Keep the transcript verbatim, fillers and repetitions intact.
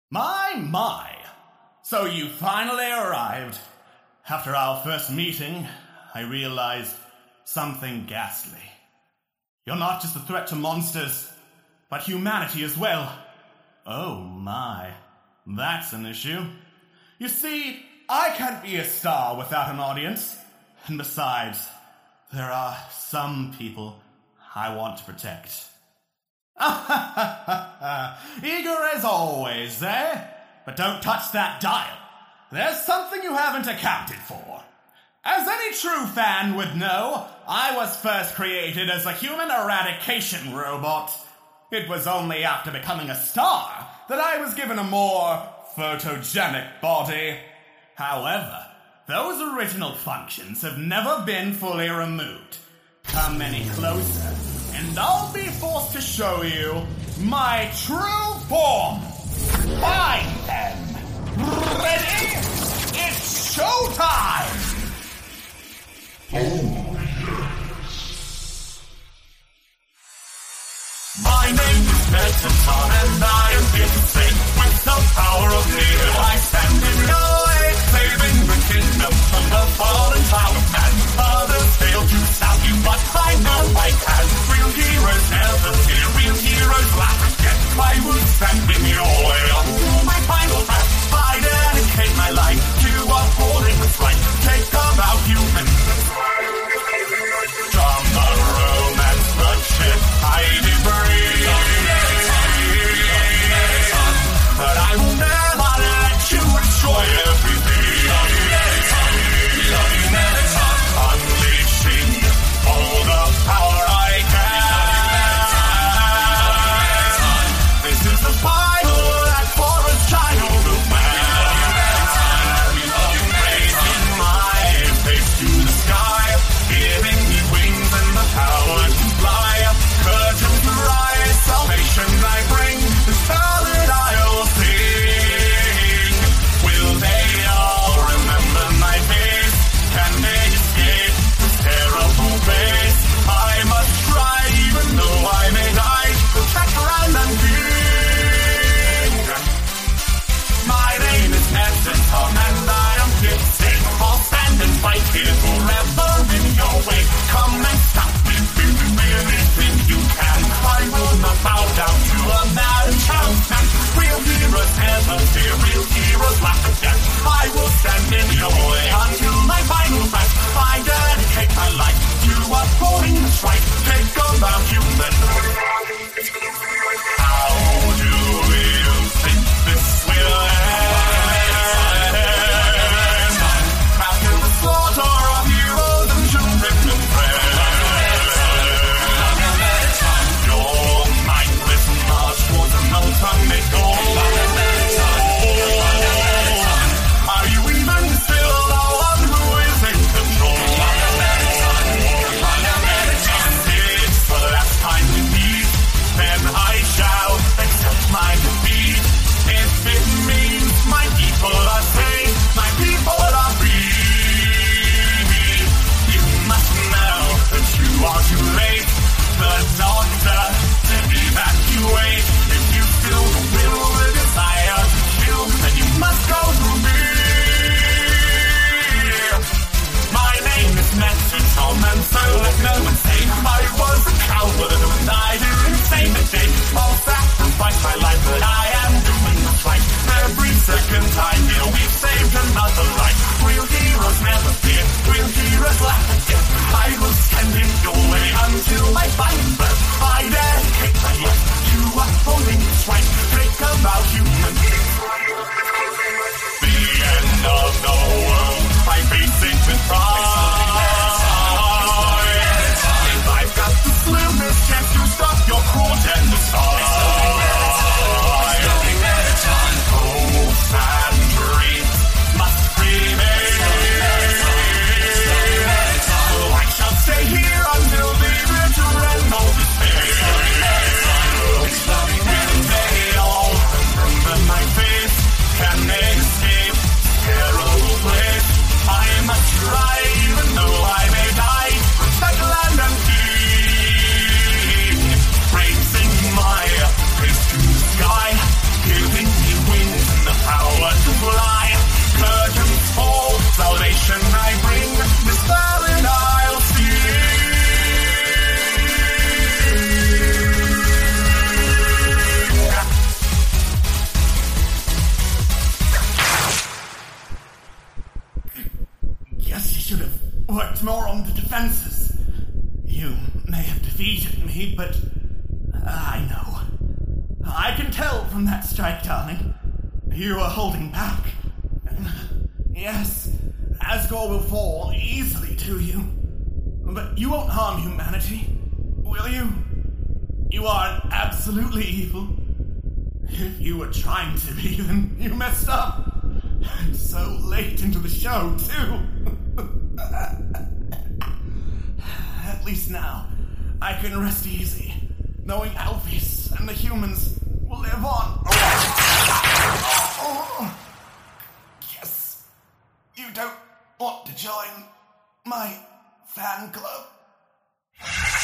My, my. So you finally arrived. After our first meeting, I realized something ghastly. You're not just a threat to monsters, but humanity as well. Oh my, that's an issue. You see, I can't be a star without an audience. And besides, there are some people I want to protect. Eager as always, eh? But don't touch that dial. There's something you haven't accounted for. As any true fan would know, I was first created as a human eradication robot. It was only after becoming a star that I was given a more photogenic body. However, those original functions have never been fully removed. Come any closer, and I'll be forced to show you my true form. Fine then. Ready? It's showtime! Oh, yes. My name is Mettaton, and I am here to sing. With the power of Neo, I stand in your way, saving the kingdom from the fallen child of man. Others fail to stop you, but I know I can. Real heroes never fear, real heroes laugh again. I will stand in your way until my final breath. I dedicate my life to upholding what's right. Take about human. Drama, romance, bloodshed, I debris. But I will never let you destroy everything. Unleashing all the power I can. This is the final act for a child of man. Raising my face to the sky, giving me wings and the power to fly. Curtains to rise, salvation I bring, the star that I'll sing. Will they all remember my face? Can they escape this terrible face? I must try, even though I may die, protect land and king. My name is Mettaton, and I am here to sing. I'll stand and fight here forever in your way. Come and stop me, do anything you can. I will not bow down to a mad child man. Real heroes never fear, real heroes laugh again. I will stand in your way until my final breath. I dedicate my life to upholding the right. Take about human. How do you think this will end? After the slaughter of heroes and children and friends, your mindless march towards an ultimate goal. Are you even still the one who is in control? It's the last time we meet, then I shall accept my defeat. If it means my people are safe, my people are free. You must know that you are too late. The doctor to evacuate. If you feel the will, the desire to kill, then you must go through me. My name is Mettaton, and so let no one say I was a coward and I didn't save the day. I'll sacrifice my life, but I am doing what's right. Every second time here we've saved another life. Real heroes never fear, real heroes laugh again. I will stand in your way until my final breath. I dedicate my life to upholding what's right. Think about human beings. The end of the world, I face it with pride. If I've got the slimmest chance to stop your cruel genocide. Hopes and dreams must remain. So I shall stay here until the bitter end of despair. Will they all remember my worked more on the defenses. You may have defeated me, but I know. I can tell from that strike, darling. You are holding back. Yes, Asgore will fall easily to you. But you won't harm humanity, will you? You aren't absolutely evil. If you were trying to be, then you messed up. And so late into the show, too. At least now, I can rest easy, knowing Alphys and the humans will live on. Oh. Yes. You don't want to join my fan club?